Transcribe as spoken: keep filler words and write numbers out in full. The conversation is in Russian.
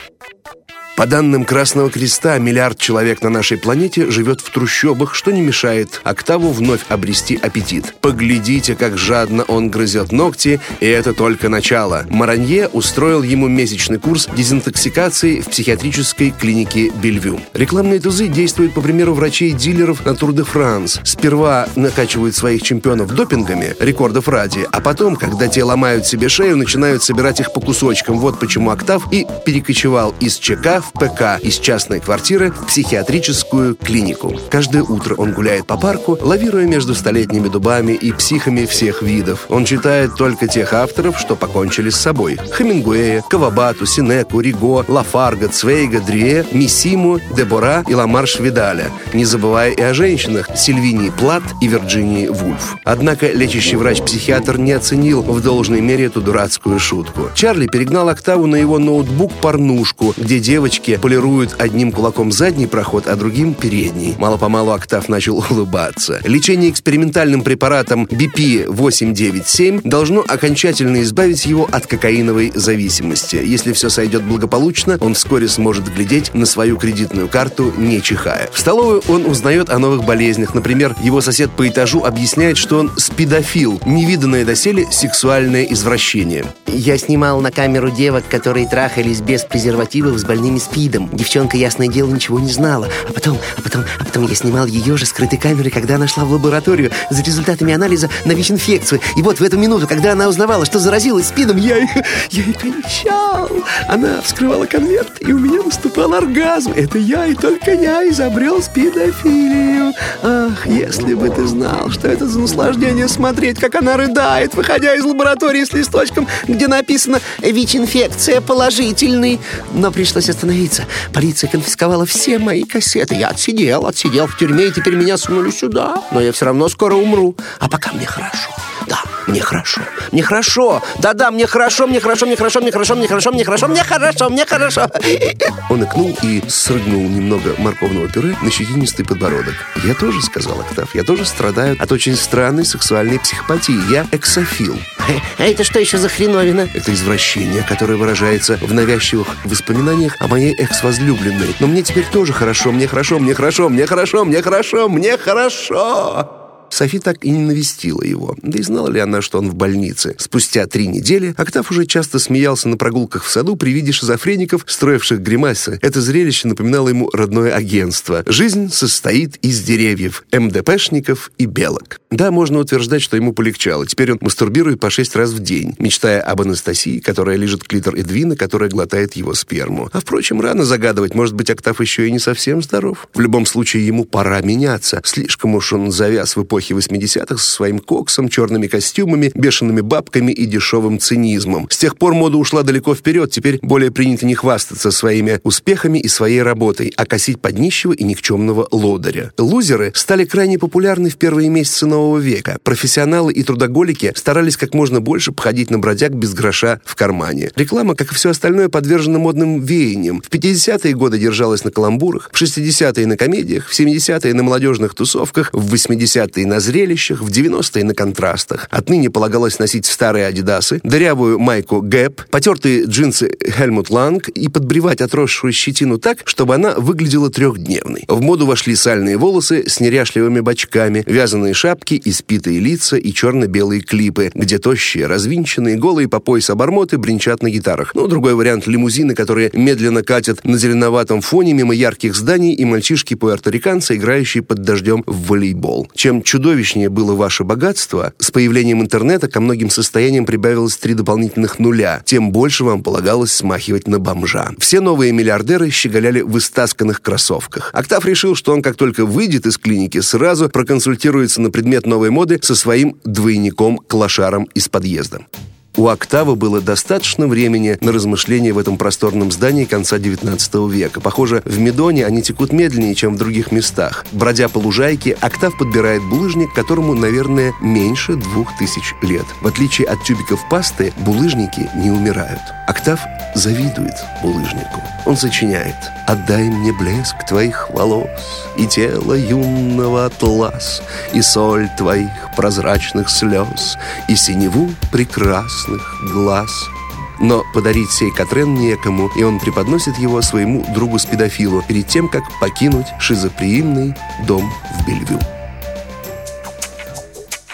По данным Красного Креста, миллиард человек на нашей планете живет в трущобах, что не мешает Октаву вновь обрести аппетит. Поглядите, как жадно он грызет ногти, и это только начало. Маранье устроил ему месячный курс дезинтоксикации в психиатрической клинике Бельвю. Рекламные тузы действуют по примеру врачей-дилеров на Тур де Франс. Сперва накачивают своих чемпионов допингами, рекордов ради, а потом, когда те ломают себе шею, начинают собирать их по кусочкам. Вот почему Октав и перекочевал из ЧК в ПК, из частной квартиры в психиатрическую клинику. Каждое утро он гуляет по парку, лавируя между столетними дубами и психами всех видов. Он читает только тех авторов, что покончили с собой: Хемингуэя, Кавабату, Синеку, Риго, Лафарга, Цвейга, Дрюэ, Миссиму, Дебора и Ламарш Видаля, не забывая и о женщинах Сильвинии Плат и Вирджинии Вульф. Однако лечащий врач-психиатр не оценил в должной мере эту дурацкую шутку. Чарли перегнал Октаву на его ноутбук порнушку, где девочки полируют одним кулаком задний проход, а другим передний. Мало-помалу Октав начал улыбаться. Лечение экспериментальным препаратом би пи восемь девять семь должно окончательно избавить его от кокаиновой зависимости. Если все сойдет благополучно, он вскоре сможет глядеть на свою кредитную карту, не чихая. В столовой он узнает о новых болезнях. Например, его сосед по этажу объясняет, что он спидофил, невиданное доселе сексуальное извращение. Я снимал на камеру девок, которые трахались без презервативов с больными СПИДом. Девчонка, ясное дело, ничего не знала. А потом, а потом, а потом я снимал ее же скрытой камерой, когда она шла в лабораторию за результатами анализа на ВИЧ-инфекцию. И вот в эту минуту, когда она узнавала, что заразилась СПИДом, я, я ей кончал. Она вскрывала конверт, и у меня наступал оргазм. Это я и только я изобрел спидофилию. Ах, если бы ты знал, что это за наслаждение смотреть, как она рыдает, выходя из лаборатории с листочком, где написано «ВИЧ-инфекция положительный». Но пришлось остановиться. Полиция конфисковала все мои кассеты. Я отсидел, отсидел в тюрьме, и теперь меня сунули сюда. Но я все равно скоро умру. А пока мне хорошо. Да, мне хорошо. Мне хорошо. Да-да, мне хорошо, мне хорошо, мне хорошо, мне хорошо, мне хорошо, мне хорошо, мне хорошо, мне хорошо. Он икнул и срыгнул немного морковного пюре на щетинистый подбородок. Я тоже, сказал Октав, я тоже страдаю от очень странной сексуальной психопатии. Я эксофил. А это что еще за хреновина? Это извращение, которое выражается в навязчивых воспоминаниях о моей экс-возлюбленной. Но мне теперь тоже хорошо, мне хорошо, мне хорошо, мне хорошо, мне хорошо, мне хорошо. Софи так и не навестила его. Да и знала ли она, что он в больнице? Спустя три недели Октав уже часто смеялся на прогулках в саду при виде шизофреников, строивших гримасы. Это зрелище напоминало ему родное агентство. Жизнь состоит из деревьев, эм дэ пэшников и белок. Да, можно утверждать, что ему полегчало. Теперь он мастурбирует по шесть раз в день, мечтая об Анастасии, которая лижет клитор Эдвина, которая глотает его сперму. А впрочем, рано загадывать. Может быть, Октав еще и не совсем здоров. В любом случае, ему пора меняться. Слишком уж он завяз в эпохе восьмидесятых со своим коксом, черными костюмами, бешеными бабками и дешевым цинизмом. С тех пор мода ушла далеко вперед, теперь более принято не хвастаться своими успехами и своей работой, а косить под нищего и никчемного лодыря. Лузеры стали крайне популярны в первые месяцы нового века. Профессионалы и трудоголики старались как можно больше походить на бродяг без гроша в кармане. Реклама, как и все остальное, подвержена модным веяниям. В пятидесятые годы держалась на каламбурах, в шестидесятые на комедиях, в семидесятые на молодежных тусовках, в восьмидесятые на зрелищах, в девяностые на контрастах. Отныне полагалось носить старые адидасы, дырявую майку Гэп, потертые джинсы Хельмут Ланг и подбривать отросшую щетину так, чтобы она выглядела трехдневной. В моду вошли сальные волосы с неряшливыми бочками, вязаные шапки, испитые лица и черно-белые клипы, где тощие, развинченные, голые по пояс обормоты бренчат на гитарах. Ну, другой вариант — лимузины, которые медленно катят на зеленоватом фоне мимо ярких зданий, и мальчишки-пуэрториканцы, играющие под дождем в волейбол. Чем чудовищнее было ваше богатство, с появлением интернета ко многим состояниям прибавилось три дополнительных нуля, тем больше вам полагалось смахивать на бомжа. Все новые миллиардеры щеголяли в истасканных кроссовках. Октав решил, что он, как только выйдет из клиники, сразу проконсультируется на предмет новой моды со своим двойником-клошаром из подъезда. У Октава было достаточно времени на размышления в этом просторном здании конца девятнадцатого века. Похоже, в Медоне они текут медленнее, чем в других местах. Бродя по лужайке, Октав подбирает булыжник, которому, наверное, меньше двух тысяч лет. В отличие от тюбиков пасты, булыжники не умирают. Октав завидует булыжнику. Он сочиняет: «Отдай мне блеск твоих волос и тело юного атлас, и соль твоих прозрачных слез, и синеву прекрасных глаз». Но подарить сей Катрен некому, и он преподносит его своему другу-спидофилу перед тем, как покинуть шизоприимный дом в Бельвю.